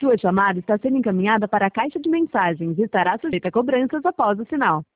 Sua chamada está sendo encaminhada para a caixa de mensagens e estará sujeita a cobranças após o sinal.